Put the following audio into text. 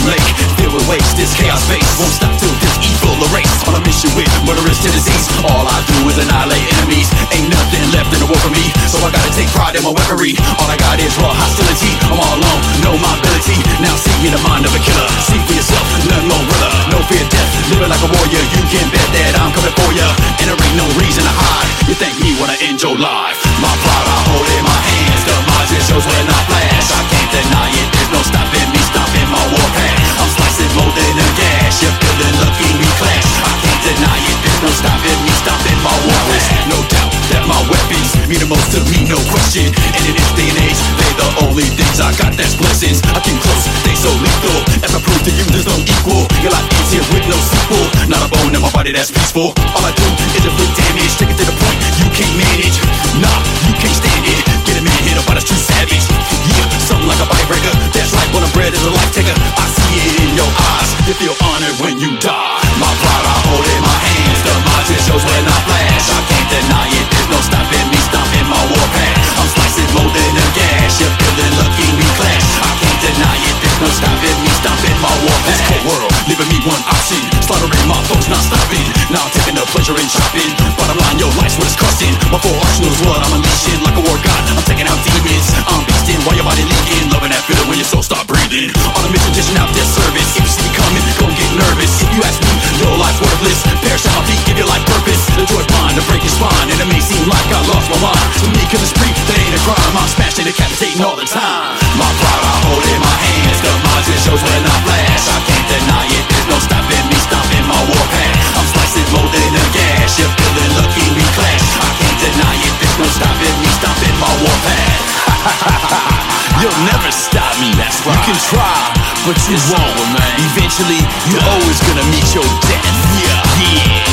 lake, filled with waste. This chaos space won't stop till this evil erase. On a mission with murderous tendencies, all I do is annihilate enemies. Ain't nothing left in the world for me, so I gotta take pride in my weaponry. All I got is raw hostility. I'm all alone, know my ability. Now see in the mind of a killer. See for yourself, none more realer. No fear of death, living like a warrior. You can bet that I'm coming for ya, and there ain't no reason to hide. You thank me when I end your life. My pride I hold in my hands. The margin shows when I flash. I can't deny it, there's no stopping me, stopping my warpath. I'm slicing more than a gash. You're feeling lucky we clash. I can't deny it, there's no stopping me, stopping my warpath. No doubt that my weapons mean the most to me, no question. And in this day and age, they the only things I got that's blessings. I came close, they so lethal. As I prove to you, there's no equal. Your life ends here with no sequel. Not a bone in my body that's peaceful. All I do is inflict damage, take it to the point you can't manage. Nah, you can't stand it. Get a man hit up by the true savage. Yeah, something like a bite breaker. That's right, when I'm bred as a life taker. I see it in your eyes. You feel honored when you die. My pride I hold in my hands. The margin shows when I flash. I can't deny it, there's no stopping me, stomping my warpath. I'm slicing more than a gash. You're feeling lucky we clash. I can't deny it, there's no stopping me, stomping my warpath. This cold world, leaving me one option. Slaughtering my foes, not stopping. Now I'm taking the pleasure in chopping. Bottom line, your life's what it's costing. My full arsenal's what I'm unleashing. Like a war god, I'm taking out demons. I'm beasting while your body leaking. Loving that feeling when your soul start breathing. On a mission, dishing out this service. If you see me coming, don't get nervous. If you ask me, your life's worthless. Perish at my feet, give your life purpose. The joy's mine to break your spine. And it may seem like I lost my mind. To me, killing spree, that ain't a crime. I'm smashing, decapitating all the time. My pride I hold in my hands. The margin shows when I flash. I can't deny it, there's no stopping me, stomping my warpath. I'm slicing more than a gash. You're feeling lucky we clash. I can't deny it, there's no stopping me, stomping my warpath. You'll never stop me, that's right. You can try, but you won't, man. Eventually, you're always gonna meet your death. Yeah.